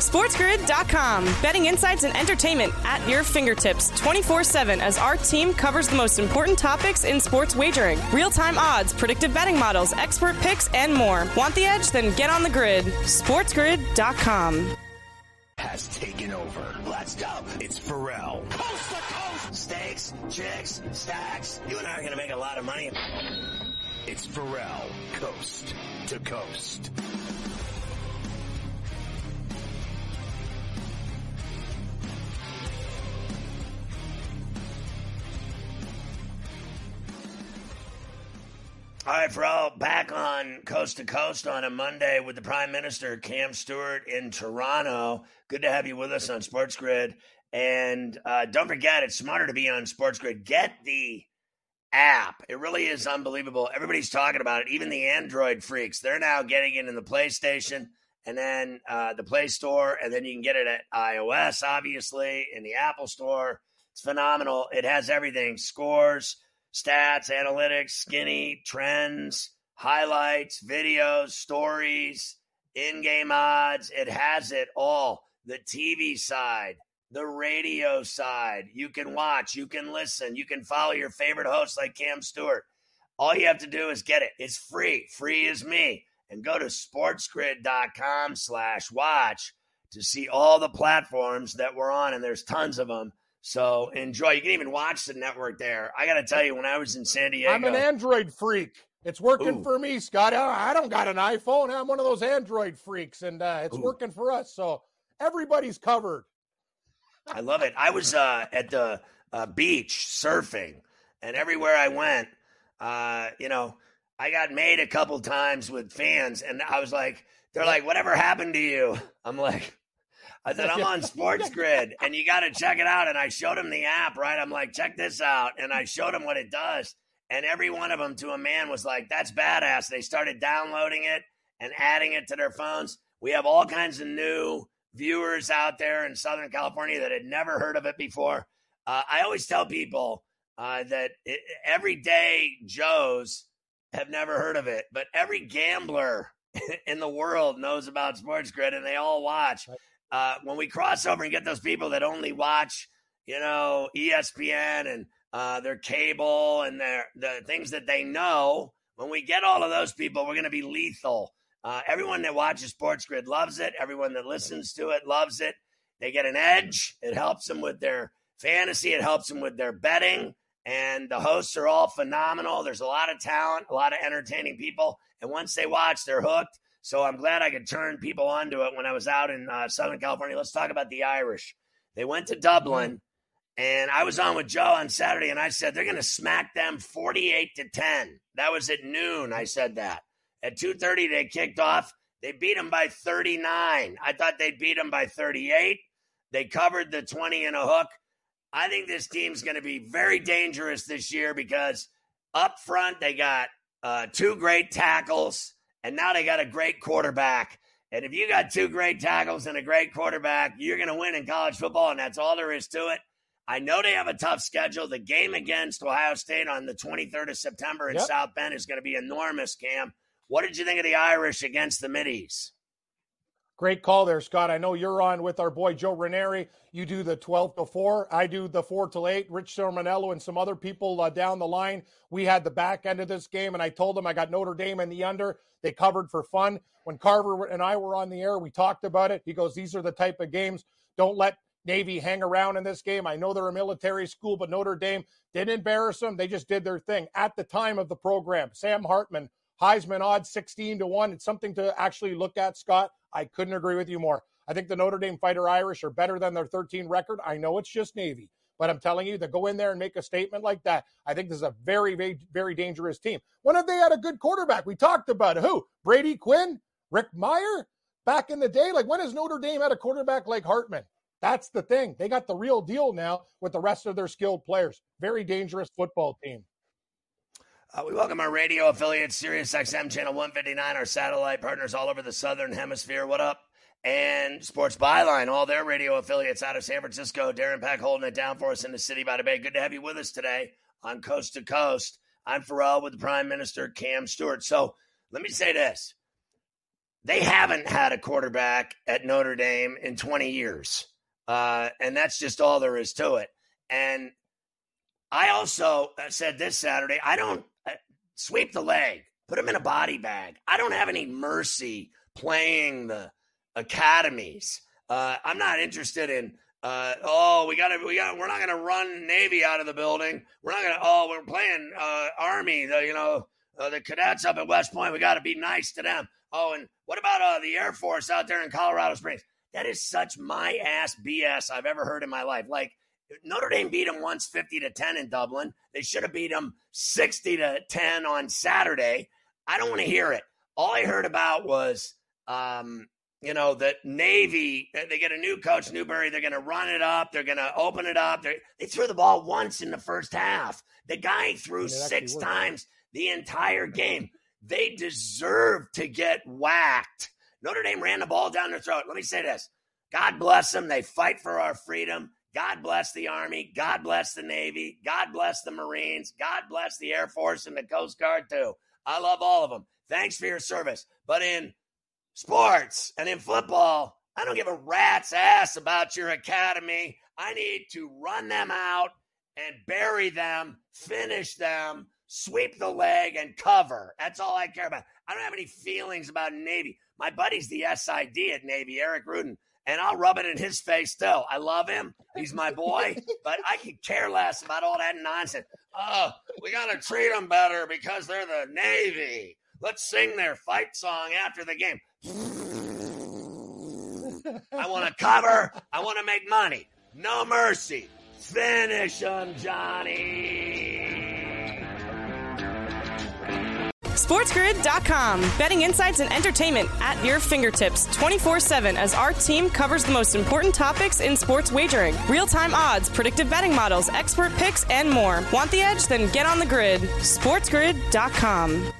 SportsGrid.com. Betting insights and entertainment at your fingertips 24/7 as our team covers the most important topics in sports wagering. Real-time odds, predictive betting models, expert picks, and more. Want the edge? Then get on the grid. SportsGrid.com. Has taken over. Let's go. It's Pharrell. Coast to coast. Steaks, chicks, stacks. You and I are going to make a lot of money. It's Pharrell. Coast to coast. All right, Pharrell, back on Coast to Coast on a Monday with the Prime Minister, Cam Stewart, in Toronto. Good to have you with us on Sports Grid. And don't forget, it's smarter to be on Sports Grid. Get the app. It really is unbelievable. Everybody's talking about it, even the Android freaks. They're now getting it in the PlayStation and then the Play Store, and then you can get it at iOS, obviously, in the Apple Store. It's phenomenal. It has everything, scores, stats, analytics, skinny, trends, highlights, videos, stories, in-game odds. It has it all. The TV side, the radio side. You can watch, you can listen, you can follow your favorite hosts like Cam Stewart. All you have to do is get it. It's free. Free as me. And go to sportsgrid.com/watch to see all the platforms that we're on, and there's tons of them. So enjoy. You can even watch the network there. I got to tell you, when I was in San Diego. I'm an Android freak. It's working for me, Scott. I don't got an iPhone. I'm one of those Android freaks, and it's working for us. So everybody's covered. I love it. I was at the beach surfing, and everywhere I went, I got made a couple times with fans, and I was like, they're like, whatever happened to you? I'm like, I said, I'm on Sports Grid, and you got to check it out. And I showed them the app, right? I'm like, check this out. And I showed them what it does. And every one of them to a man was like, that's badass. They started downloading it and adding it to their phones. We have all kinds of new viewers out there in Southern California that had never heard of it before. I always tell people that everyday Joes have never heard of it, but every gambler in the world knows about Sports Grid, and they all watch. When we cross over and get those people that only watch, ESPN and their cable and the things that they know, when we get all of those people, we're going to be lethal. Everyone that watches Sports Grid loves it. Everyone that listens to it loves it. They get an edge. It helps them with their fantasy. It helps them with their betting. And the hosts are all phenomenal. There's a lot of talent, a lot of entertaining people. And once they watch, they're hooked. So I'm glad I could turn people onto it when I was out in Southern California. Let's talk about the Irish. They went to Dublin, and I was on with Joe on Saturday, and I said they're going to smack them 48-10. That was at noon. I said that. At 2:30, they kicked off. They beat them by 39. I thought they'd beat them by 38. They covered the 20 in a hook. I think this team's going to be very dangerous this year because up front they got two great tackles. And now they got a great quarterback. And if you got two great tackles and a great quarterback, you're going to win in college football, and that's all there is to it. I know they have a tough schedule. The game against Ohio State on the 23rd of September in South Bend is going to be enormous, Cam. What did you think of the Irish against the Middies? Great call there, Scott. I know you're on with our boy Joe Ranieri. You do the 12 to 4. I do the 4 to 8. Rich Sormanello and some other people down the line. We had the back end of this game, and I told them I got Notre Dame in the under. They covered for fun. When Carver and I were on the air, we talked about it. He goes, these are the type of games. Don't let Navy hang around in this game. I know they're a military school, but Notre Dame didn't embarrass them. They just did their thing. At the time of the program, Sam Hartman, Heisman odds 16-1. It's something to actually look at, Scott. I couldn't agree with you more. I think the Notre Dame Fighter Irish are better than their 13 record. I know it's just Navy, but I'm telling you, to go in there and make a statement like that, I think this is a very, very, very dangerous team. When have they had a good quarterback? We talked about it. Who? Brady Quinn? Rick Meyer? Back in the day? Like, when has Notre Dame had a quarterback like Hartman? That's the thing. They got the real deal now with the rest of their skilled players. Very dangerous football team. We welcome our radio affiliates, Sirius XM Channel 159, our satellite partners all over the Southern Hemisphere. What up? And Sports Byline, all their radio affiliates out of San Francisco. Darren Pack holding it down for us in the city by the bay. Good to have you with us today on Coast to Coast. I'm Pharrell with the Prime Minister, Cam Stewart. So let me say this. they haven't had a quarterback at Notre Dame in 20 years. And that's just all there is to it. And I also said this Saturday, I don't sweep the leg, put him in a body bag. I don't have any mercy playing the academies. I'm not interested in, we're not going to run Navy out of the building. We're not going to, we're playing Army, the cadets up at West Point. We got to be nice to them. Oh, and what about the Air Force out there in Colorado Springs? That is such my ass BS I've ever heard in my life. Like, Notre Dame beat them once 50-10 in Dublin. They should have beat them 60-10 on Saturday. I don't want to hear it. All I heard about was, that Navy, they get a new coach, Newberry. They're going to run it up. They're going to open it up. They threw the ball once in the first half. The guy threw 6 times the entire game. They deserve to get whacked. Notre Dame ran the ball down their throat. Let me say this. God bless them. They fight for our freedom. God bless the Army. God bless the Navy. God bless the Marines. God bless the Air Force and the Coast Guard, too. I love all of them. Thanks for your service. But in sports and in football, I don't give a rat's ass about your academy. I need to run them out and bury them, finish them, sweep the leg, and cover. That's all I care about. I don't have any feelings about Navy. My buddy's the SID at Navy, Eric Rudin, and I'll rub it in his face still. I love him. He's my boy, but I could care less about all that nonsense. Oh, we got to treat them better because they're the Navy. Let's sing their fight song after the game. I want to cover. I want to make money. No mercy. Finish them, Johnny. SportsGrid.com. Betting insights and entertainment at your fingertips 24/7 as our team covers the most important topics in sports wagering. Real-time odds, predictive betting models, expert picks, and more. Want the edge? Then get on the grid. SportsGrid.com.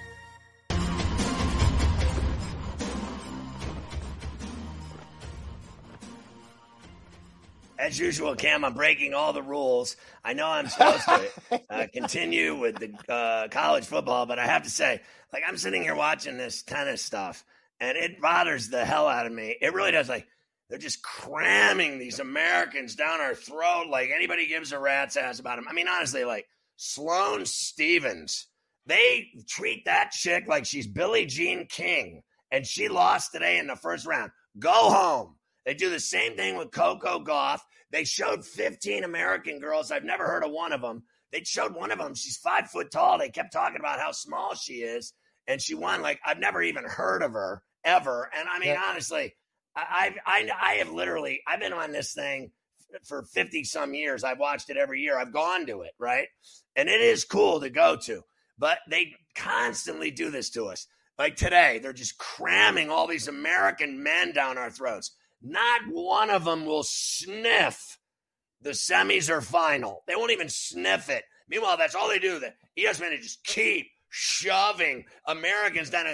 As usual, Cam, I'm breaking all the rules. I know I'm supposed to continue with the college football, but I have to say, like, I'm sitting here watching this tennis stuff, and it bothers the hell out of me. It really does. Like, they're just cramming these Americans down our throat like anybody gives a rat's ass about them. I mean, honestly, like, Sloane Stephens, they treat that chick like she's Billie Jean King, and she lost today in the first round. Go home. They do the same thing with Coco Gauff. They showed 15 American girls. I've never heard of one of them. They showed one of them. She's 5 foot tall. They kept talking about how small she is. And she won. Like, I've never even heard of her ever. And I mean, honestly, I have literally, I've been on this thing for 50 some years. I've watched it every year. I've gone to it. Right. And it is cool to go to, but they constantly do this to us. Like today, they're just cramming all these American men down our throats. Not one of them will sniff the semis or final. They won't even sniff it. Meanwhile, that's all they do. The ESPN just keep shoving Americans down.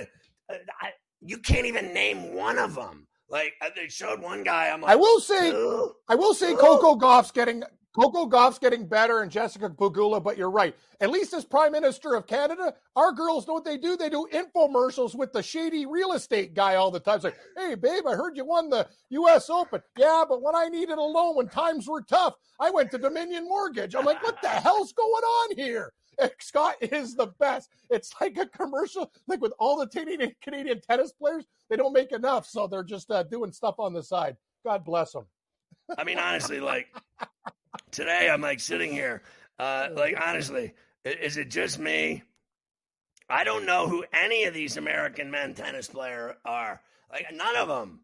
You can't even name one of them. Like, they showed one guy. I'm like, I will say, Coco Gauff's getting better, and Jessica Pegula. But you're right. At least as Prime Minister of Canada, our girls know what they do. They do infomercials with the shady real estate guy all the time. It's like, hey, babe, I heard you won the U.S. Open. Yeah, but when I needed a loan, when times were tough, I went to Dominion Mortgage. I'm like, what the hell's going on here? And Scott is the best. It's like a commercial, like with all the Canadian tennis players, they don't make enough, so they're just doing stuff on the side. God bless them. I mean, honestly, like, today I'm like sitting here, like, honestly, is it just me? I don't know who any of these American men tennis players are. Like, none of them.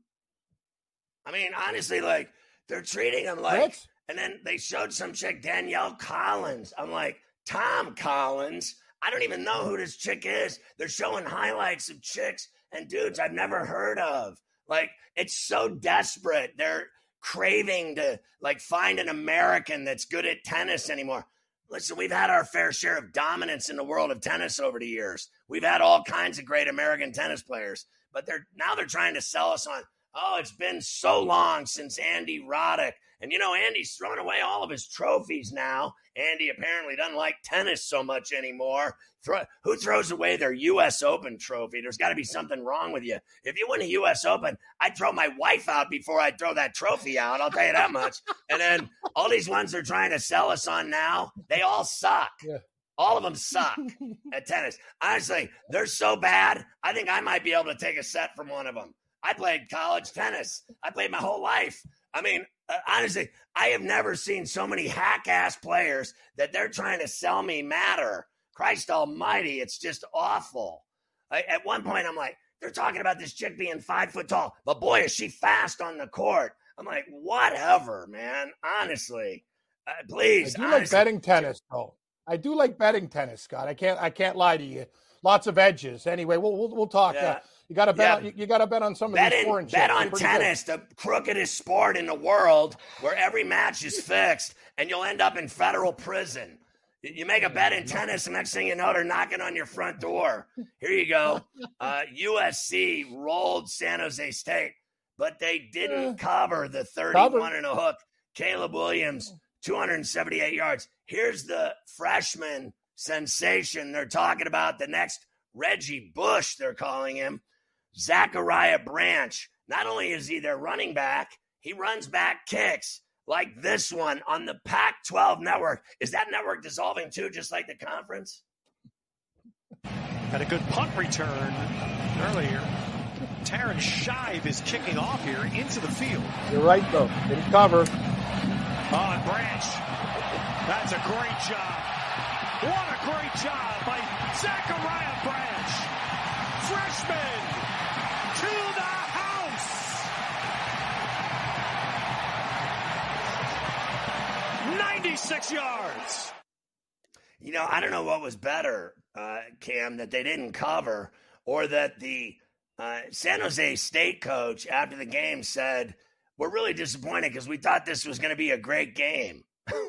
I mean, honestly, like, they're treating them like, and then they showed some chick, Danielle Collins. I'm like, Tom Collins? I don't even know who this chick is. They're showing highlights of chicks and dudes I've never heard of. Like, it's so desperate. They're craving to, like, find an American that's good at tennis anymore. Listen, we've had our fair share of dominance in the world of tennis over the years. We've had all kinds of great American tennis players, but they're trying to sell us on Oh, it's been so long since Andy Roddick. And, Andy's throwing away all of his trophies now. Andy apparently doesn't like tennis so much anymore. Who throws away their U.S. Open trophy? There's got to be something wrong with you. If you win a U.S. Open, I'd throw my wife out before I'd throw that trophy out. I'll tell you that much. And then all these ones they're trying to sell us on now, they all suck. Yeah. All of them suck at tennis. Honestly, they're so bad, I think I might be able to take a set from one of them. I played college tennis. I played my whole life. I mean, honestly, I have never seen so many hack-ass players that they're trying to sell me matter. Christ almighty, it's just awful. At one point, I'm like, they're talking about this chick being 5 foot tall, but boy, is she fast on the court. I'm like, whatever, man. Honestly, please. I do like betting tennis, though. I do like betting tennis, Scott. I can't lie to you. Lots of edges. Anyway, we'll talk. Yeah. You got to bet. You got to bet on some of these foreign. Bet on tennis, the crookedest sport in the world, where every match is fixed, and you'll end up in federal prison. You make a bet in tennis, and next thing you know, they're knocking on your front door. Here you go. USC rolled San Jose State, but they didn't cover the 31 and a hook. Caleb Williams, 278 yards. Here's the freshman sensation they're talking about, the next Reggie Bush, they're calling him, Zachariah Branch. Not only is he their running back, he runs back kicks like this one on the Pac-12 network. Is that network dissolving too, just like the conference? Had a good punt return earlier. Terrence Shive is kicking off here into the field. You're right, though. Didn't cover. On Branch. That's a great job. What a great job by Zachariah Branch. Freshman to the house. 96 yards. I don't know what was better, Cam, that they didn't cover or that the San Jose State coach after the game said, we're really disappointed because we thought this was going to be a great game.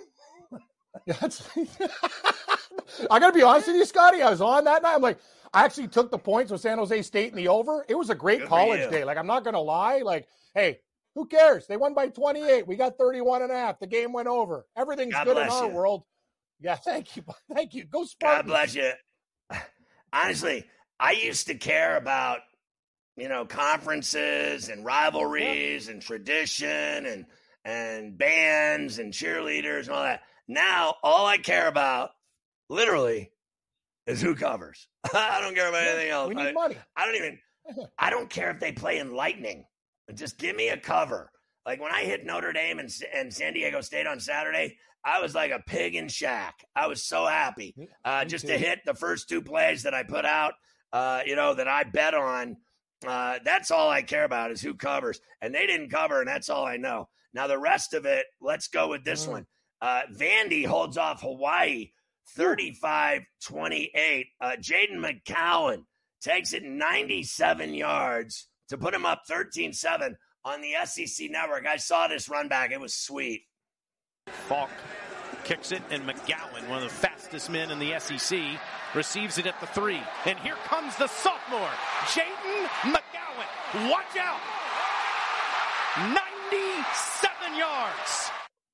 I got to be honest with you, Scotty. I was on that night. I'm like, I actually took the points with San Jose State in the over. It was a great college day. Like, I'm not going to lie. Like, hey, who cares? They won by 28. We got 31 and a half. The game went over. Everything's good in our world. Yeah, thank you. Thank you. Go Spartans. God bless you. Honestly, I used to care about, conferences and rivalries and tradition and bands and cheerleaders and all that. Now, all I care about, literally, is who covers. I don't care about anything else. We need money. I don't care if they play in lightning. Just give me a cover. Like when I hit Notre Dame and San Diego State on Saturday, I was like a pig in shack. I was so happy just to hit the first 2 plays that I put out, that I bet on. That's all I care about is who covers. And they didn't cover, and that's all I know. Now, the rest of it, let's go with this one. Vandy holds off Hawaii 35-28. Jaden McCowan takes it 97 yards to put him up 13-7 on the SEC network. I saw this run back. It was sweet. Falk kicks it, and McGowan, one of the fastest men in the SEC, receives it at the 3. And here comes the sophomore, Jaden McGowan. Watch out. 97 yards.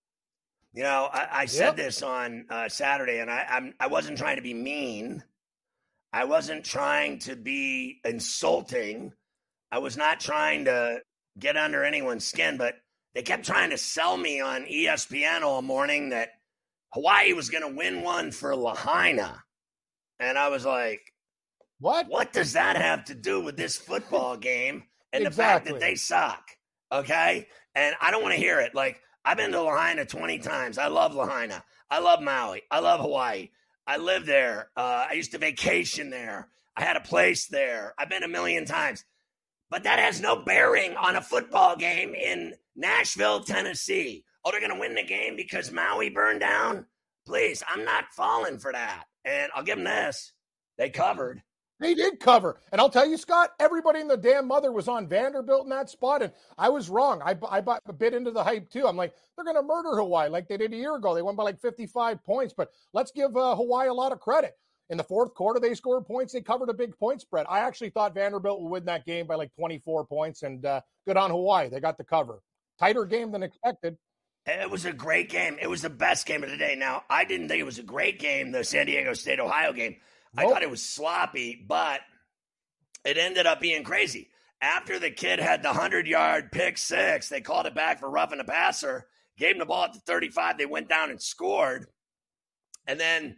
I said this on Saturday, and I wasn't trying to be mean. I wasn't trying to be insulting. I was not trying to get under anyone's skin, but they kept trying to sell me on ESPN all morning that Hawaii was going to win one for Lahaina. And I was like, What does that have to do with this football game and the fact that they suck? Okay? And I don't want to hear it. Like, I've been to Lahaina 20 times. I love Lahaina. I love Maui. I love Hawaii. I live there. I used to vacation there. I had a place there. I've been a million times. But that has no bearing on a football game in Nashville, Tennessee. Oh, they're going to win the game because Maui burned down? Please, I'm not falling for that. And I'll give them this. They covered. They did cover. And I'll tell you, Scott, everybody in the damn mother was on Vanderbilt in that spot, and I was wrong. I bought a bit into the hype, too. I'm like, they're going to murder Hawaii like they did a year ago. They won by like 55 points, but let's give Hawaii a lot of credit. In the fourth quarter, they scored points. They covered a big point spread. I actually thought Vanderbilt would win that game by like 24 points, and good on Hawaii. They got the cover. Tighter game than expected. It was a great game. It was the best game of the day. Now, I didn't think it was a great game, the San Diego State-Ohio game. I thought it was sloppy, but it ended up being crazy. After the kid had the 100-yard pick six, they called it back for roughing the passer, gave him the ball at the 35. They went down and scored. And then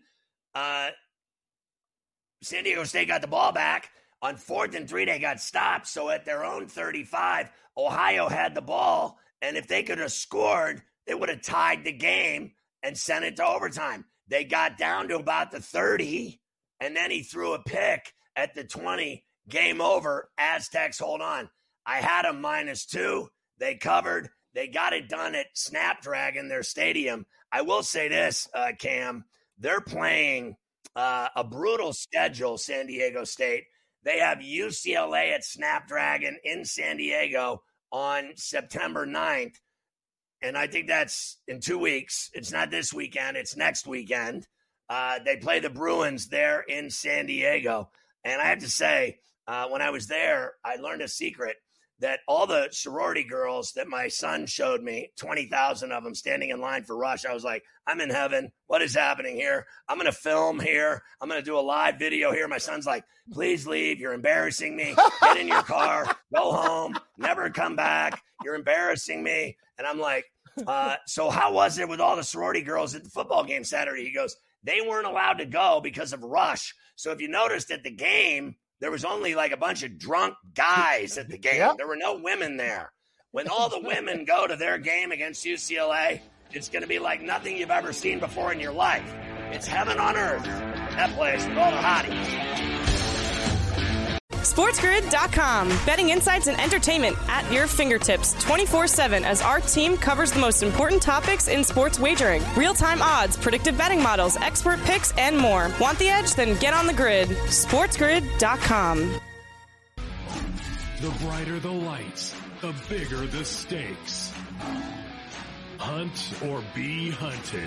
San Diego State got the ball back. On 4th and 3, they got stopped. So at their own 35, Ohio had the ball. And if they could have scored, they would have tied the game and sent it to overtime. They got down to about the 30, and then he threw a pick at the 20. Game over. Aztecs hold on. I had them -2. They covered. They got it done at Snapdragon, their stadium. I will say this, Cam. They're playing a brutal schedule, San Diego State. They have UCLA at Snapdragon in San Diego on September 9th. And I think that's in 2 weeks. It's not this weekend. It's next weekend. They play the Bruins there in San Diego. And I have to say, when I was there, I learned a secret that all the sorority girls that my son showed me, 20,000 of them standing in line for Rush, I was like, I'm in heaven. What is happening here? I'm going to film here. I'm going to do a live video here. My son's like, please leave. You're embarrassing me. Get in your car. Go home. Never come back. You're embarrassing me. And I'm like, so how was it with all the sorority girls at the football game Saturday? He goes, they weren't allowed to go because of Rush. So if you noticed at the game, there was only like a bunch of drunk guys at the game. Yep. There were no women there. When all the women go to their game against UCLA, it's going to be like nothing you've ever seen before in your life. It's heaven on earth. That place with all the hotties. SportsGrid.com. Betting insights and entertainment at your fingertips 24/7 as our team covers the most important topics in sports wagering. Real-time odds, predictive betting models, expert picks, and more. Want the edge? Then get on the grid. SportsGrid.com. The brighter the lights, the bigger the stakes. Hunt or be hunted.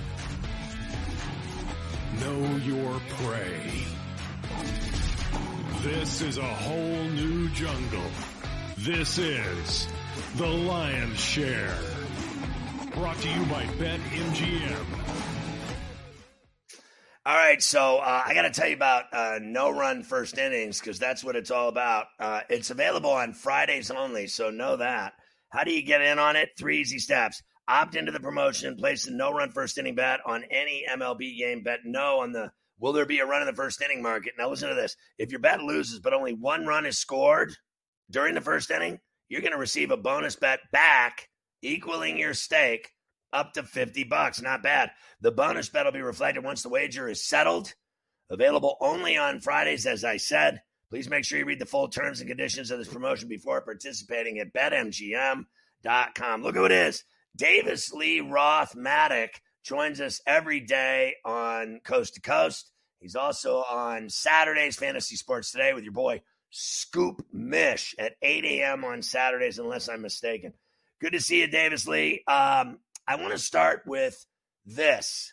Know your prey. This is a whole new jungle. This is The Lion's Share. Brought to you by BetMGM. All right, so I got to tell you about no-run first innings because that's what it's all about. It's available on Fridays only, so know that. How do you get in on it? 3 easy steps. Opt into the promotion, place a no-run first inning bet on any MLB game. Bet no on the will there be a run in the first inning market. Now listen to this. If your bet loses but only 1 run is scored during the first inning, you're going to receive a bonus bet back equaling your stake up to $50. Not bad. The bonus bet will be reflected once the wager is settled. Available only on Fridays, as I said. Please make sure you read the full terms and conditions of this promotion before participating at BetMGM.com. Look who it is. Davis Lee Roth-Matic joins us every day on Coast to Coast. He's also on Saturdays, Fantasy Sports Today, with your boy Scoop Mish at 8 a.m. on Saturdays, unless I'm mistaken. Good to see you, Davis Lee. I want to start with this.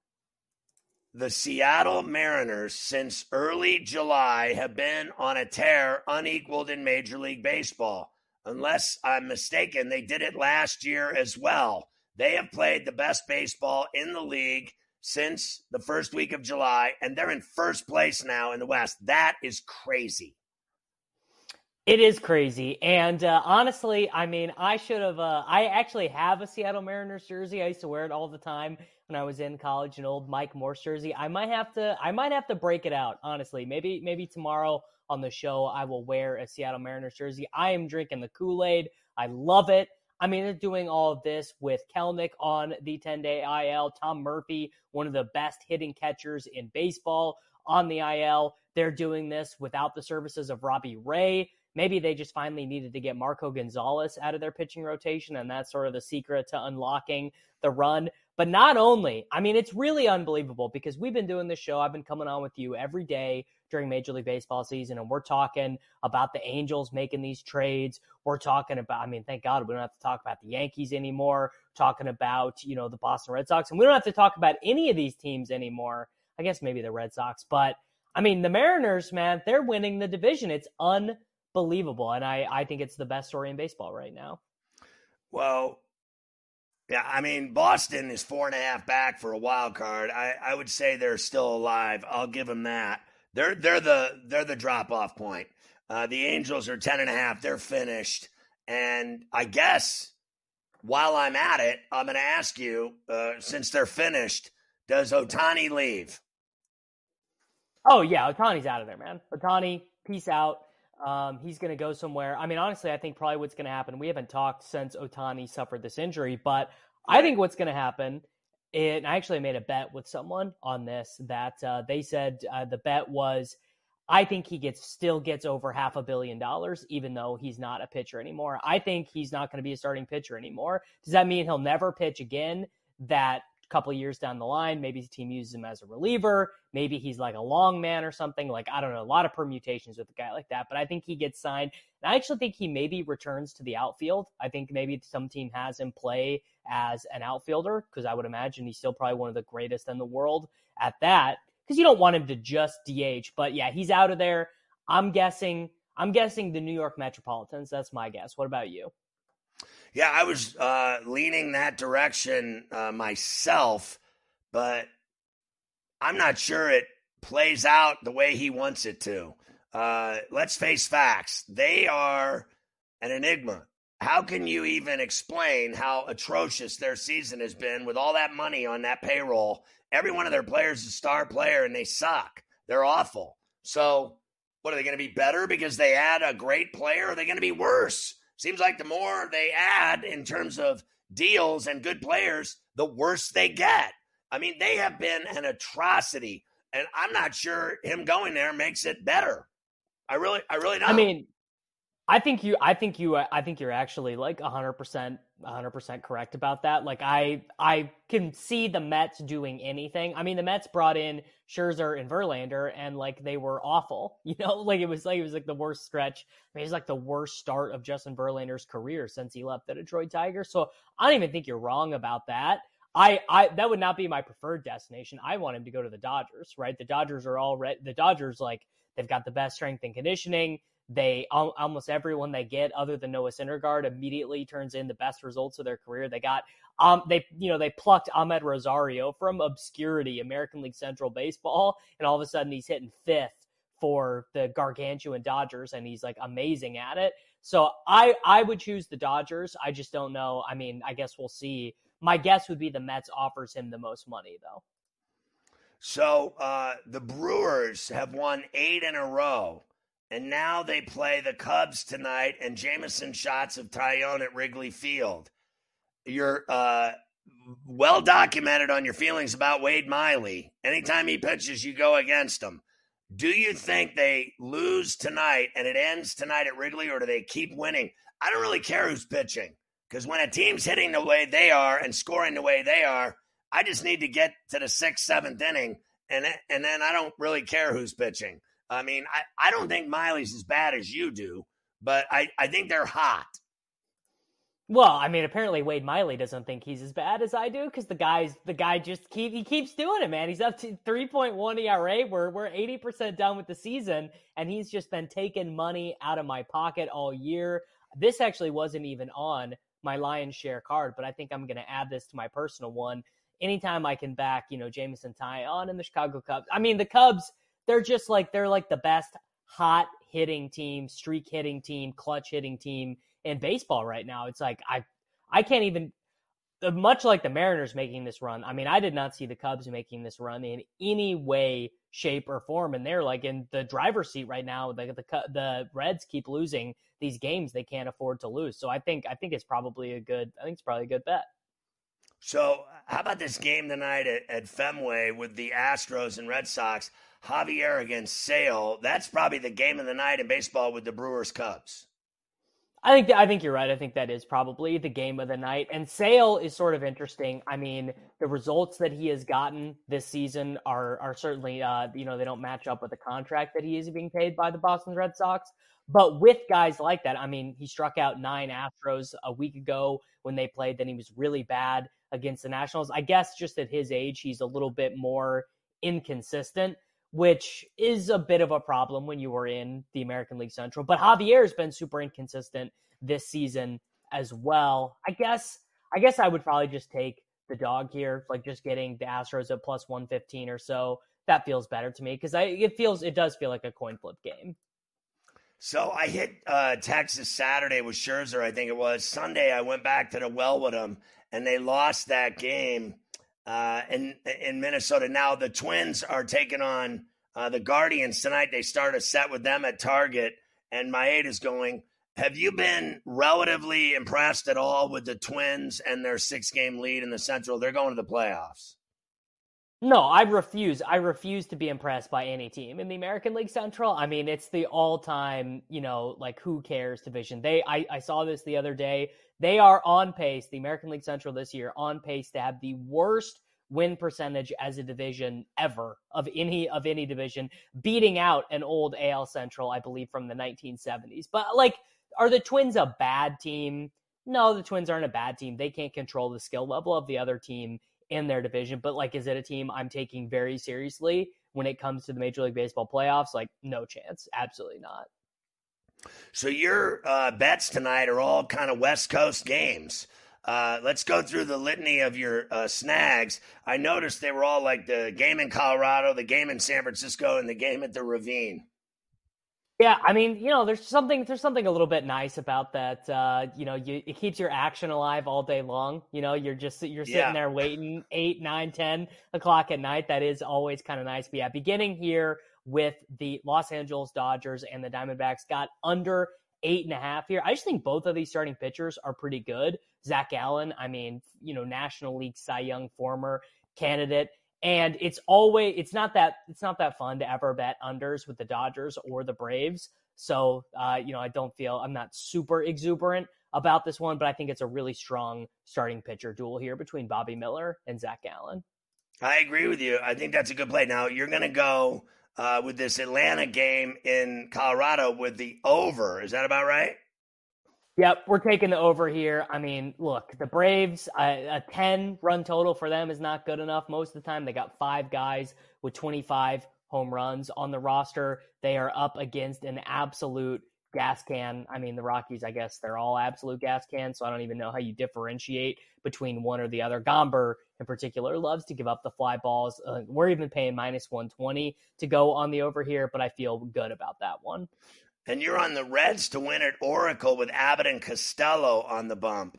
The Seattle Mariners, since early July, have been on a tear unequaled in Major League Baseball. Unless I'm mistaken, they did it last year as well. They have played the best baseball in the league since the first week of July, and they're in first place now in the West. That is crazy. It is crazy. And honestly, I mean, I should have, I actually have a Seattle Mariners jersey. I used to wear it all the time when I was in college, an old Mike Morse jersey. I might have to break it out, honestly. Maybe tomorrow on the show, I will wear a Seattle Mariners jersey. I am drinking the Kool-Aid. I love it. I mean, they're doing all of this with Kelnick on the 10-day IL, Tom Murphy, one of the best hitting catchers in baseball, on the IL. They're doing this without the services of Robbie Ray. Maybe they just finally needed to get Marco Gonzalez out of their pitching rotation, and that's sort of the secret to unlocking the run. But not only, I mean, it's really unbelievable because we've been doing this show. I've been coming on with you every day during Major League Baseball season, and we're talking about the Angels making these trades. We're talking about, I mean, thank God we don't have to talk about the Yankees anymore, talking about, the Boston Red Sox, and we don't have to talk about any of these teams anymore I guess maybe the Red Sox. But, I mean, the Mariners, man, they're winning the division. It's unbelievable. And I think it's the best story in baseball right now. Well, yeah, I mean, Boston is 4.5 back for a wild card. I would say they're still alive. I'll give them that. They're the drop off point. The Angels are 10.5. They're finished. And I guess while I'm at it, I'm going to ask you, since they're finished, does Ohtani leave? Oh yeah, Ohtani's out of there, man. Ohtani, peace out. He's going to go somewhere. I mean, honestly, I think probably what's going to happen, we haven't talked since Ohtani suffered this injury, but I think what's going to happen, and I actually made a bet with someone on this, that they said the bet was, I think he still gets over $500 million, even though he's not a pitcher anymore. I think he's not going to be a starting pitcher anymore. Does that mean he'll never pitch again? That couple of years down the line, maybe the team uses him as a reliever, maybe he's like a long man or something, like, I don't know, a lot of permutations with a guy like that, but I think he gets signed. And I actually think he maybe returns to the outfield. I think maybe some team has him play as an outfielder, because I would imagine he's still probably one of the greatest in the world at that, because you don't want him to just DH. But yeah, he's out of there. I'm guessing the New York Metropolitans. That's my guess. What about you? Yeah, I was leaning that direction myself, but I'm not sure it plays out the way he wants it to. Let's face facts. They are an enigma. How can you even explain how atrocious their season has been with all that money on that payroll? Every one of their players is a star player, and they suck. They're awful. So what, are they going to be better because they add a great player? Or are they going to be worse? Seems like the more they add in terms of deals and good players, the worse they get. I mean, they have been an atrocity, and I'm not sure him going there makes it better. I really don't. I mean, I think you're actually like 100% correct about that. Like, I can see the Mets doing anything. I mean, the Mets brought in Scherzer and Verlander, and like, they were awful. You know, like it was like the worst stretch. I mean, it was like the worst start of Justin Verlander's career since he left the Detroit Tigers. So I don't even think you're wrong about that. That would not be my preferred destination. I want him to go to the Dodgers, right? The Dodgers like, they've got the best strength and conditioning. They almost everyone they get other than Noah Syndergaard immediately turns in the best results of their career. They got they plucked Ahmed Rosario from obscurity, American League Central baseball, and all of a sudden he's hitting fifth for the gargantuan Dodgers, and he's like amazing at it. So I would choose the Dodgers. I just don't know. I mean, I guess we'll see. My guess would be the Mets offers him the most money, though. So the Brewers have won 8 in a row. And now they play the Cubs tonight and Jameson shots of Taillon at Wrigley Field. You're well documented on your feelings about Wade Miley. Anytime he pitches, you go against him. Do you think they lose tonight and it ends tonight at Wrigley, or do they keep winning? I don't really care who's pitching, because when a team's hitting the way they are and scoring the way they are, I just need to get to the 6th, 7th inning, and then I don't really care who's pitching. I mean, I don't think Miley's as bad as you do, but I think they're hot. Well, I mean, apparently Wade Miley doesn't think he's as bad as I do, because the guy just keeps doing it, man. He's up to 3.1 ERA. We're 80% done with the season, and he's just been taking money out of my pocket all year. This actually wasn't even on my Lions share card, but I think I'm going to add this to my personal one. Anytime I can back, Jameson Taillon and the Chicago Cubs. I mean, the Cubs, they're like the best hot hitting team, streak hitting team, clutch hitting team in baseball right now. It's like, I can't even, much like the Mariners making this run. I mean, I did not see the Cubs making this run in any way, shape, or form. And they're like in the driver's seat right now. The Reds keep losing these games they can't afford to lose. So I think it's probably a good bet. So how about this game tonight at Fenway with the Astros and Red Sox? Javier against Sale. That's probably the game of the night in baseball with the Brewers Cubs. I think you're right. I think that is probably the game of the night. And Sale is sort of interesting. I mean, the results that he has gotten this season are certainly, they don't match up with the contract that he is being paid by the Boston Red Sox. But with guys like that, I mean, he struck out 9 Astros a week ago when they played. Then he was really bad against the Nationals. I guess just at his age, he's a little bit more inconsistent, which is a bit of a problem when you were in the American League Central. But Javier's been super inconsistent this season as well. I guess I would probably just take the dog here, like just getting the Astros at plus 115 or so. That feels better to me because it does feel like a coin flip game. So I hit Texas Saturday with Scherzer, I think it was. Sunday, I went back to the well with them, and they lost that game in Minnesota. Now the Twins are taking on the Guardians tonight. They start a set with them at Target, and Maeda's going. Have you been relatively impressed at all with the Twins and their 6-game lead in the Central? They're going to the playoffs. No, I refuse. I refuse to be impressed by any team in the American League Central. I mean, it's the all-time, like who cares division. I saw this the other day. They are on pace, the American League Central this year, on pace to have the worst win percentage as a division ever of any division, beating out an old AL Central, I believe, from the 1970s. But are the Twins a bad team? No, the Twins aren't a bad team. They can't control the skill level of the other team in their division. But is it a team I'm taking very seriously when it comes to the Major League Baseball playoffs? No chance. Absolutely not. So your bets tonight are all kind of West Coast games. Let's go through the litany of your snags. I noticed they were all like the game in Colorado, the game in San Francisco, and the game at the Ravine. Yeah, I mean, there's something a little bit nice about that. It keeps your action alive all day long. You're sitting there waiting 8, 9, 10 o'clock at night. That is always kind of nice. But yeah, beginning here with the Los Angeles Dodgers and the Diamondbacks, got under 8.5 here. I just think both of these starting pitchers are pretty good. Zach Gallen, I mean, National League Cy Young former candidate. And it's not that fun to ever bet unders with the Dodgers or the Braves. So, I'm not super exuberant about this one, but I think it's a really strong starting pitcher duel here between Bobby Miller and Zach Gallen. I agree with you. I think that's a good play. Now, you're going to go with this Atlanta game in Colorado with the over. Is that about right? Yep, we're taking the over here. I mean, look, the Braves, a 10-run total for them is not good enough. Most of the time, they got 5 guys with 25 home runs on the roster. They are up against an absolute gas can. I mean, the Rockies, I guess they're all absolute gas cans, so I don't even know how you differentiate between one or the other. Gomber, in particular, loves to give up the fly balls. We're even paying minus 120 to go on the over here, but I feel good about that one. And you're on the Reds to win at Oracle with Abbott and Costello on the bump.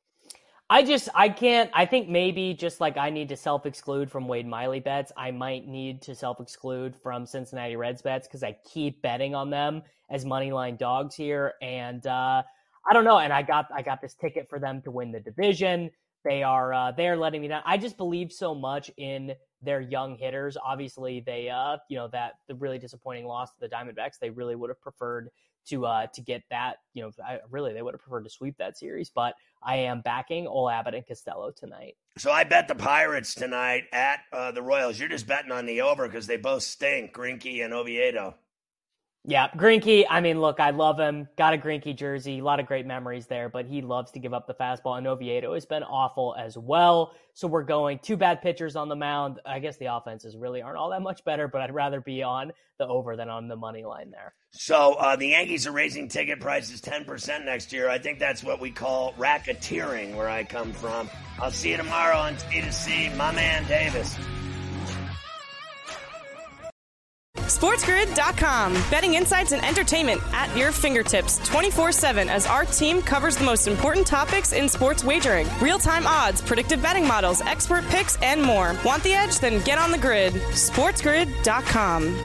I think maybe just like I need to self-exclude from Wade Miley bets, I might need to self-exclude from Cincinnati Reds bets because I keep betting on them as moneyline dogs here. And I don't know. And I got this ticket for them to win the division. They're letting me down. I just believe so much in their young hitters. Obviously, they that the really disappointing loss to the Diamondbacks, they really would have preferred to get that. They would have preferred to sweep that series. But I am backing Ole Abbott and Costello tonight. So I bet the Pirates tonight at the Royals. You're just betting on the over because they both stink, Greinke and Oviedo. Yeah, Greinke, I mean, look, I love him. Got a Greinke jersey. A lot of great memories there, but he loves to give up the fastball, and Oviedo has been awful as well. So we're going 2 bad pitchers on the mound. I guess the offenses really aren't all that much better, but I'd rather be on the over than on the money line there. So the Yankees are raising ticket prices 10% next year. I think that's what we call racketeering where I come from. I'll see you tomorrow on T2C. My man Davis. SportsGrid.com. Betting insights and entertainment at your fingertips 24/7 as our team covers the most important topics in sports wagering. Real-time odds, predictive betting models, expert picks, and more. Want the edge? Then get on the grid. SportsGrid.com.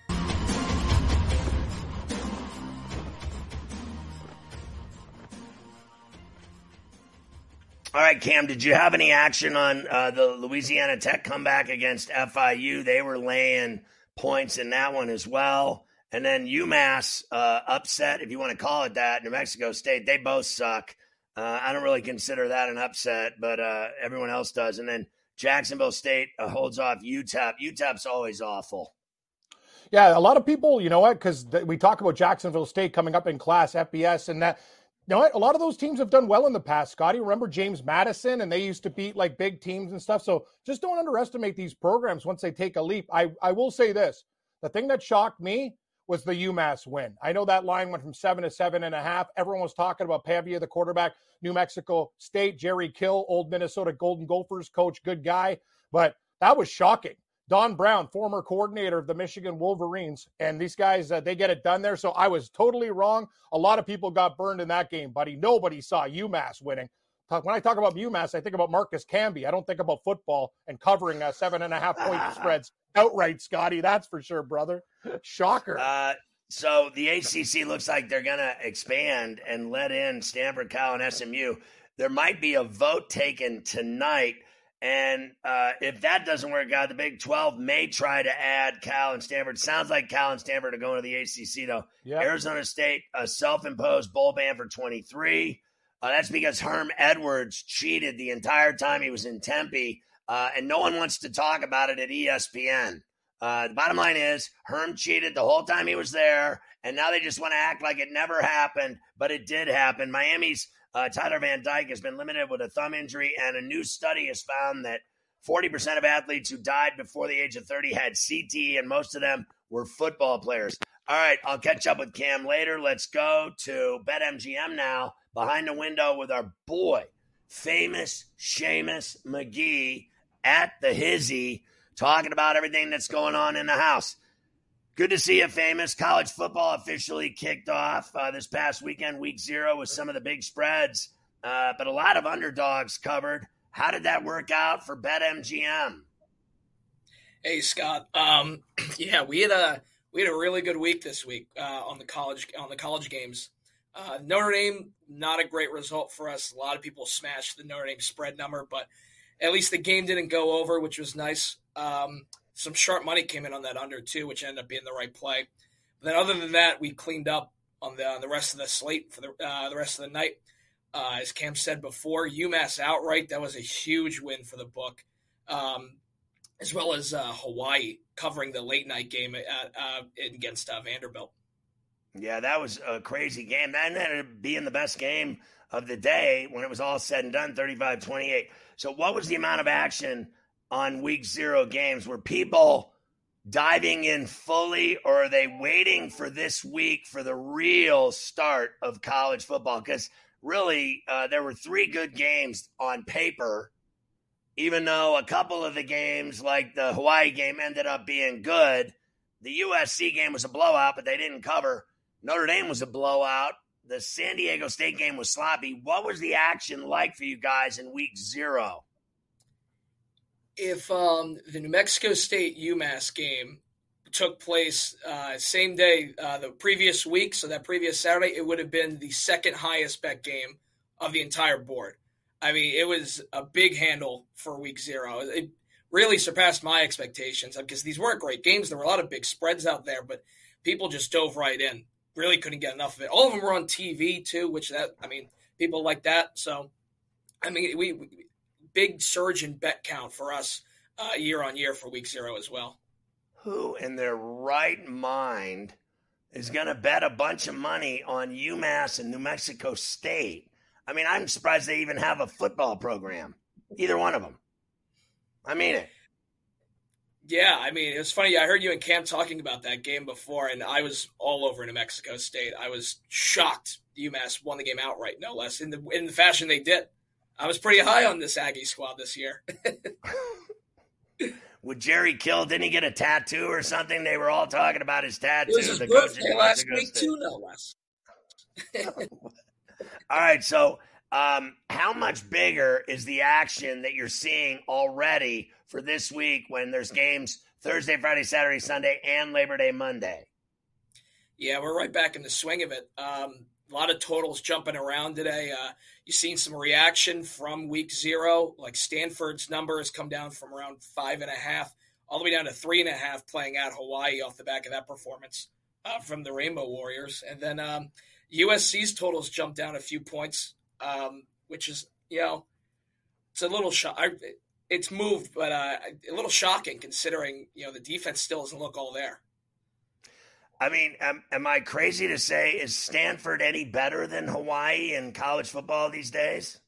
All right, Cam, did you have any action on the Louisiana Tech comeback against FIU? They were laying points in that one as well. And then UMass upset, if you want to call it that, New Mexico State. They both suck. I don't really consider that an upset, but everyone else does. And then Jacksonville State holds off UTEP. UTEP's always awful. Yeah, a lot of people, you know what, because we talk about Jacksonville State coming up in class, FBS, and that You know what? A lot of those teams have done well in the past, Scotty. Remember James Madison, and they used to beat like big teams and stuff. So just don't underestimate these programs once they take a leap. I will say this. The thing that shocked me was the UMass win. I know that line went from 7 to 7.5. Everyone was talking about Pavia, the quarterback, New Mexico State, Jerry Kill, old Minnesota Golden Gophers coach, good guy. But that was shocking. Don Brown, former coordinator of the Michigan Wolverines, and these guys, they get it done there. So I was totally wrong. A lot of people got burned in that game, buddy. Nobody saw UMass winning. When I talk about UMass, I think about Marcus Camby. I don't think about football and covering 7.5-point spreads outright, Scotty. That's for sure, brother. Shocker. So the ACC looks like they're going to expand and let in Stanford, Cal, and SMU. There might be a vote taken tonight. And if that doesn't work out, the Big 12 may try to add Cal and Stanford. Sounds like Cal and Stanford are going to the ACC, though. Yep. Arizona State, a self-imposed bowl ban for 23. That's because Herm Edwards cheated the entire time he was in Tempe, and no one wants to talk about it at ESPN. The bottom line is Herm cheated the whole time he was there, and now they just want to act like it never happened, but it did happen. Miami's Tyler Van Dyke has been limited with a thumb injury, and a new study has found that 40% of athletes who died before the age of 30 had CTE, and most of them were football players. All right, I'll catch up with Cam later. Let's go to BetMGM now, behind the window with our boy, famous Seamus McGee at the Hizzy, talking about everything that's going on in the house. Good to see you, famous. College football officially kicked off this past weekend, week 0, with some of the big spreads, but a lot of underdogs covered. How did that work out for BetMGM? Hey, Scott. Yeah, we had a really good week this week on the college games. Notre Dame, not a great result for us. A lot of people smashed the Notre Dame spread number, but at least the game didn't go over, which was nice. Some sharp money came in on that under too, which ended up being the right play. But then other than that, we cleaned up on the rest of the slate for the rest of the night. As Cam said before, UMass outright, that was a huge win for the book, as well as Hawaii covering the late night game against Vanderbilt. Yeah, that was a crazy game. That ended up being the best game of the day when it was all said and done, 35-28. So what was the amount of action on week 0 games? Were people diving in fully, or are they waiting for this week for the real start of college football? Because really, there were 3 good games on paper, even though a couple of the games, like the Hawaii game, ended up being good. The USC game was a blowout, but they didn't cover. Notre Dame was a blowout. The San Diego State game was sloppy. What was the action like for you guys in week 0? If the New Mexico State UMass game took place same day the previous week, so that previous Saturday, it would have been the second highest bet game of the entire board. I mean, it was a big handle for week 0. It really surpassed my expectations because these weren't great games. There were a lot of big spreads out there, but people just dove right in. Really couldn't get enough of it. All of them were on TV too, people like that. So, we big surge in bet count for us year on year for week 0 as well. Who in their right mind is going to bet a bunch of money on UMass and New Mexico State? I mean, I'm surprised they even have a football program, either one of them. I mean it. Yeah, it was funny. I heard you and Cam talking about that game before, and I was all over New Mexico State. I was shocked UMass won the game outright, no less, in the fashion they did. I was pretty high on this Aggie squad this year. With Jerry Kill, didn't he get a tattoo or something? They were all talking about his tattoo. It was his birthday last week too, no less. All right, so how much bigger is the action that you're seeing already for this week when there's games Thursday, Friday, Saturday, Sunday, and Labor Day Monday? Yeah, we're right back in the swing of it. A lot of totals jumping around today. You've seen some reaction from week 0. Like Stanford's number has come down from around 5.5 all the way down to 3.5 playing at Hawaii off the back of that performance from the Rainbow Warriors. And then USC's totals jumped down a few points, which is, it's a little it's moved, but a little shocking considering, the defense still doesn't look all there. I mean, am I crazy to say, is Stanford any better than Hawaii in college football these days?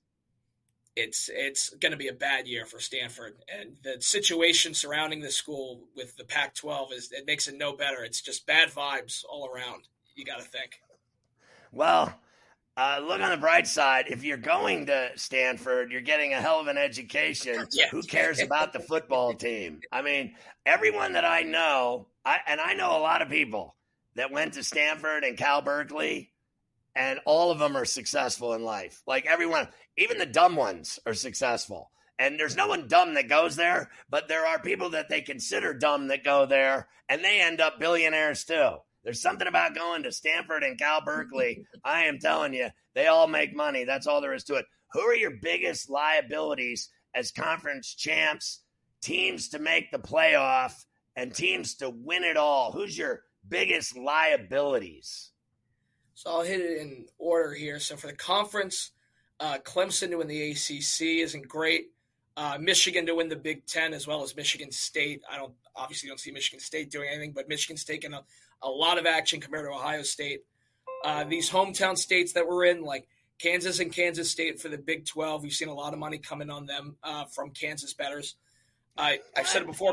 It's going to be a bad year for Stanford, and the situation surrounding the school with the Pac-12 it makes it no better. It's just bad vibes all around. You got to think. Well, look on the bright side. If you're going to Stanford, you're getting a hell of an education. Yeah. Who cares about the football team? I mean, everyone that I know, I know a lot of people that went to Stanford and Cal Berkeley, and all of them are successful in life. Like everyone, even the dumb ones are successful. And there's no one dumb that goes there, but there are people that they consider dumb that go there, and they end up billionaires too. There's something about going to Stanford and Cal Berkeley. I am telling you, they all make money. That's all there is to it. Who are your biggest liabilities as conference champs, teams to make the playoff, and teams to win it all? Who's your biggest liabilities? So I'll hit it in order here. So for the conference, Clemson to win the ACC isn't great. Michigan to win the Big Ten, as well as Michigan State. I obviously don't see Michigan State doing anything, but Michigan's taken a lot of action compared to Ohio State. These hometown states that we're in, like Kansas and Kansas State for the Big 12, we've seen a lot of money coming on them from Kansas bettors. I've said it before.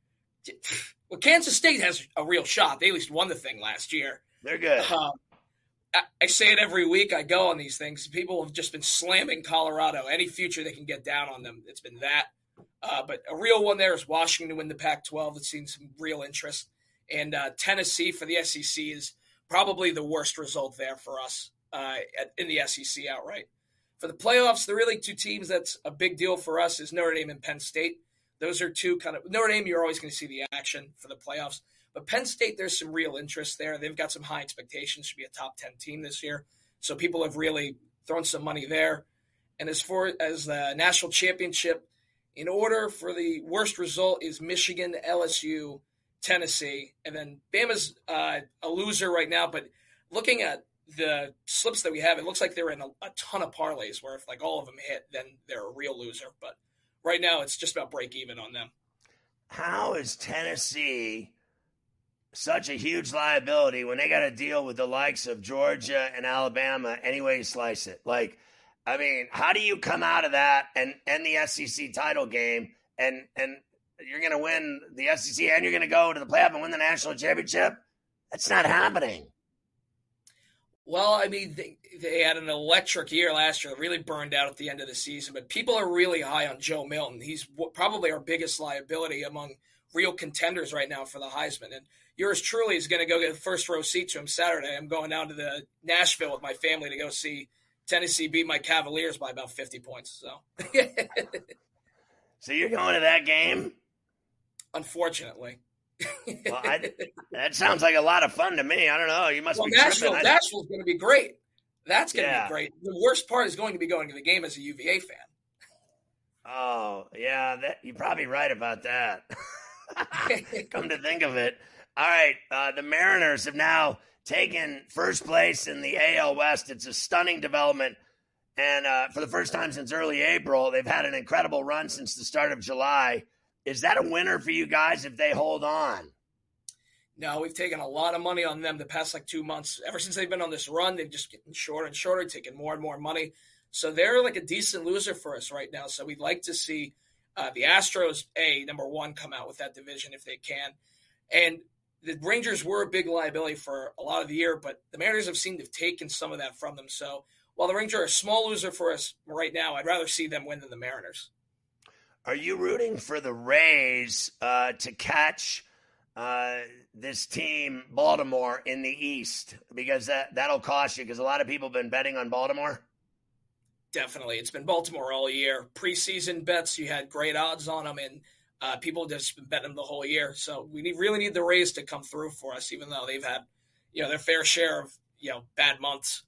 Well, Kansas State has a real shot. They at least won the thing last year. They're good. I say it every week I go on these things. People have just been slamming Colorado. Any future they can get down on them, it's been that. But a real one there is Washington to win the Pac-12. It's seen some real interest. And Tennessee for the SEC is probably the worst result there for us in the SEC outright. For the playoffs, the really two teams that's a big deal for us is Notre Dame and Penn State. Those are two kind of – Notre Dame, you're always going to see the action for the playoffs. But Penn State, there's some real interest there. They've got some high expectations. Should be a top 10 team this year. So people have really thrown some money there. And as far as the national championship, in order for the worst result is Michigan, LSU, Tennessee. And then Bama's a loser right now. But looking at the slips that we have, it looks like they're in a ton of parlays where if like all of them hit, then they're a real loser. But right now it's just about break even on them. How is Tennessee such a huge liability when they got to deal with the likes of Georgia and Alabama any way you slice it? Like, I mean, how do you come out of that and end the SEC title game and you're going to win the SEC and you're going to go to the playoff and win the national championship? That's not happening. Well, I mean, they had an electric year last year, really burned out at the end of the season, but people are really high on Joe Milton. He's probably our biggest liability among real contenders right now for the Heisman. And yours truly is going to go get the first row seat to him Saturday. I'm going down to the Nashville with my family to go see Tennessee beat my Cavaliers by about 50 points. So, So you're going to that game? Unfortunately. Well, that sounds like a lot of fun to me. I don't know. You must be tripping. Nashville's going to be great. That's going to be great. The worst part is going to be going to the game as a UVA fan. Oh, yeah. You're probably right about that. Come to think of it. All right. The Mariners have now taken first place in the AL West. It's a stunning development. And for the first time since early April, they've had an incredible run since the start of July. Is that a winner for you guys if they hold on? No, we've taken a lot of money on them the past 2 months. Ever since they've been on this run, they've just getting shorter and shorter, taking more and more money. So they're like a decent loser for us right now. So we'd like to see the Astros, number one, come out with that division if they can. And the Rangers were a big liability for a lot of the year, but the Mariners have seemed to have taken some of that from them. So while the Rangers are a small loser for us right now, I'd rather see them win than the Mariners. Are you rooting for the Rays to catch this team, Baltimore, in the East? Because that'll cost you, because a lot of people have been betting on Baltimore. Definitely. It's been Baltimore all year. Preseason bets, you had great odds on them, and people have just been betting them the whole year. So we really need the Rays to come through for us, even though they've had their fair share of bad months.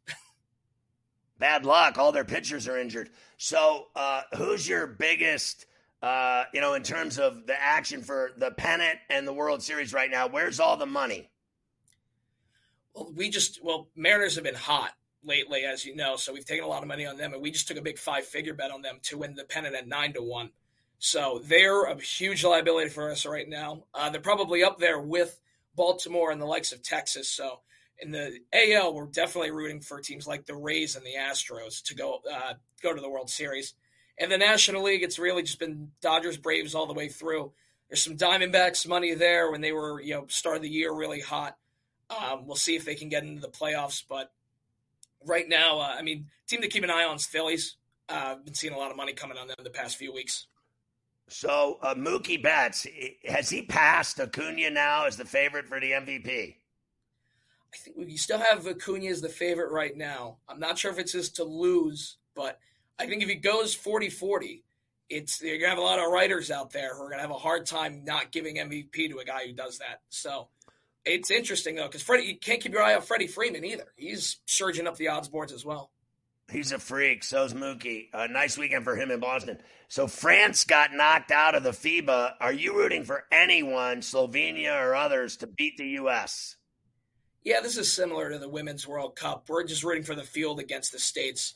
Bad luck. All their pitchers are injured. So who's your biggest in terms of the action for the pennant and the World Series right now? Where's all the money? Well, Mariners have been hot lately, as you know, so we've taken a lot of money on them, and we just took a big 5-figure bet on them to win the pennant at 9-1. So they're a huge liability for us right now. They're probably up there with Baltimore and the likes of Texas. So in the AL, we're definitely rooting for teams like the Rays and the Astros to go to the World Series. And the National League, it's really just been Dodgers, Braves all the way through. There's some Diamondbacks money there when they were, start of the year really hot. We'll see if they can get into the playoffs. But right now, team to keep an eye on is Phillies. I've been seeing a lot of money coming on them the past few weeks. So Mookie Betts, has he passed Acuna now as the favorite for the MVP? I think we still have Acuna as the favorite right now. I'm not sure if it's just to lose, but I think if he goes 40-40, you're going to have a lot of writers out there who are going to have a hard time not giving MVP to a guy who does that. So it's interesting, though, because you can't keep your eye on Freddie Freeman either. He's surging up the odds boards as well. He's a freak. So's Mookie. Nice weekend for him in Boston. So France got knocked out of the FIBA. Are you rooting for anyone, Slovenia or others, to beat the U.S.? Yeah, this is similar to the Women's World Cup. We're just rooting for the field against the States.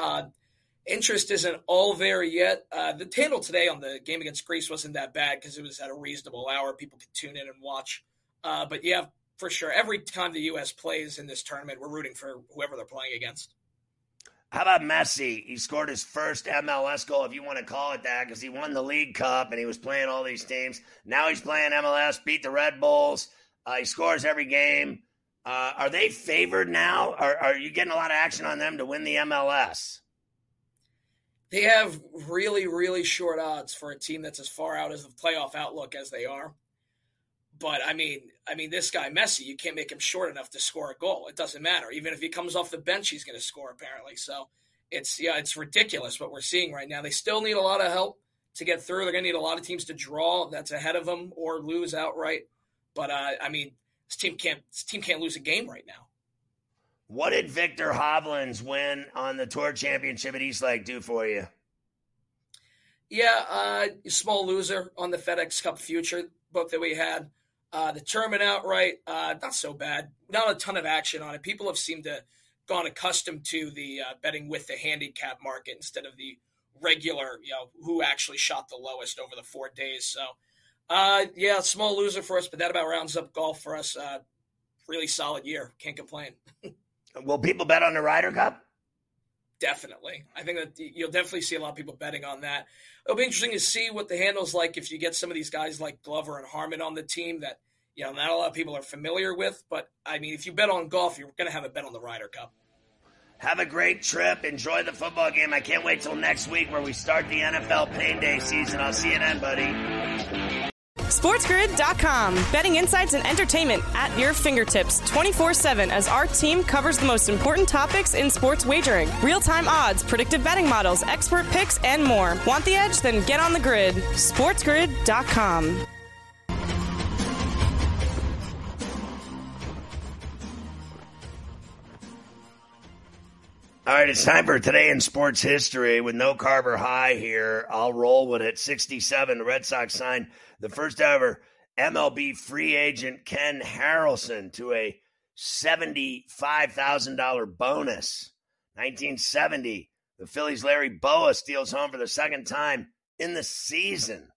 Interest isn't all there yet. The handle today on the game against Greece wasn't that bad because it was at a reasonable hour. People could tune in and watch. But yeah, for sure, every time the U.S. plays in this tournament, we're rooting for whoever they're playing against. How about Messi? He scored his first MLS goal, if you want to call it that, because he won the League Cup and he was playing all these teams. Now he's playing MLS, beat the Red Bulls. He scores every game. Are they favored now? Are you getting a lot of action on them to win the MLS? They have really, really short odds for a team that's as far out as the playoff outlook as they are. But, I mean, this guy, Messi, you can't make him short enough to score a goal. It doesn't matter. Even if he comes off the bench, he's going to score, apparently. So, it's ridiculous what we're seeing right now. They still need a lot of help to get through. They're going to need a lot of teams to draw that's ahead of them or lose outright. But, this team can't lose a game right now. What did Victor Hovland's win on the Tour Championship at East Lake do for you? Yeah, small loser on the FedEx Cup Future book that we had. The tournament outright, not so bad. Not a ton of action on it. People have seemed to gone accustomed to the betting with the handicap market instead of the regular, who actually shot the lowest over the 4 days. So, yeah, small loser for us, but that about rounds up golf for us. Really solid year. Can't complain. Will people bet on the Ryder Cup? Definitely. I think that you'll definitely see a lot of people betting on that. It'll be interesting to see what the handle's like if you get some of these guys like Glover and Harmon on the team that, not a lot of people are familiar with. But, if you bet on golf, you're going to have a bet on the Ryder Cup. Have a great trip. Enjoy the football game. I can't wait till next week where we start the NFL Pain Day season. I'll see you then, buddy. SportsGrid.com. Betting insights and entertainment at your fingertips 24/7 as our team covers the most important topics in sports wagering. Real-time odds, predictive betting models, expert picks, and more. Want the edge? Then get on the grid. SportsGrid.com. All right, it's time for Today in Sports History with no Carver High here. I'll roll with it. 67, the Red Sox signed the first ever MLB free agent Ken Harrelson to a $75,000 bonus. 1970, the Phillies' Larry Bowa steals home for the second time in the season.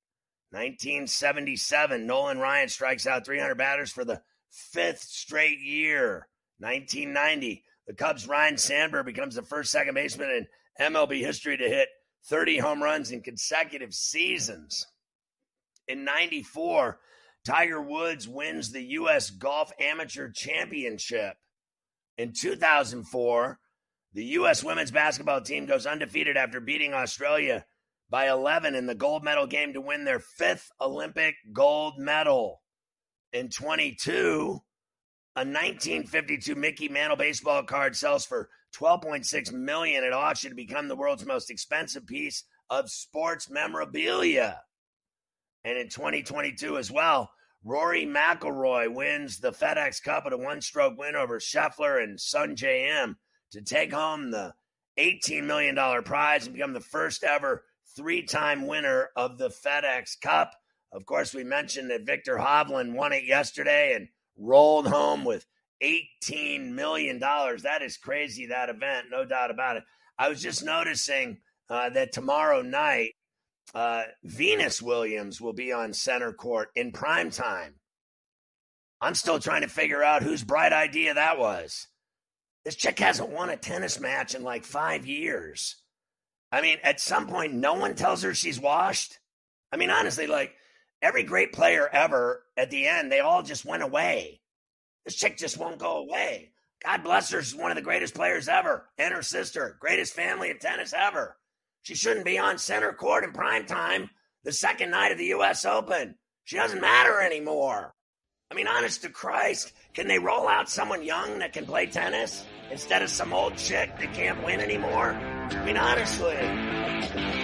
1977, Nolan Ryan strikes out 300 batters for the fifth straight year. 1990, the Cubs' Ryne Sandberg becomes the first second baseman in MLB history to hit 30 home runs in consecutive seasons. In 94, Tiger Woods wins the U.S. Golf Amateur Championship. In 2004, the U.S. women's basketball team goes undefeated after beating Australia by 11 in the gold medal game to win their fifth Olympic gold medal. In 22, a 1952 Mickey Mantle baseball card sells for $12.6 million at auction to become the world's most expensive piece of sports memorabilia. And in 2022 as well, Rory McIlroy wins the FedEx Cup with a one-stroke win over Scheffler and Sungjae Im to take home the $18 million prize and become the first ever three-time winner of the FedEx Cup. Of course, we mentioned that Victor Hovland won it yesterday and rolled home with $18 million. That is crazy, that event, no doubt about it. I was just noticing that tomorrow night, Venus Williams will be on center court in prime time. I'm still trying to figure out whose bright idea that was. This chick hasn't won a tennis match in like 5 years. I mean, at some point, no one tells her she's washed. I mean, honestly, like every great player ever, at the end, they all just went away. This chick just won't go away. God bless her. She's one of the greatest players ever. And her sister, greatest family of tennis ever. She shouldn't be on center court in prime time the second night of the U.S. Open. She doesn't matter anymore. I mean, honest to Christ, can they roll out someone young that can play tennis instead of some old chick that can't win anymore? I mean, honestly.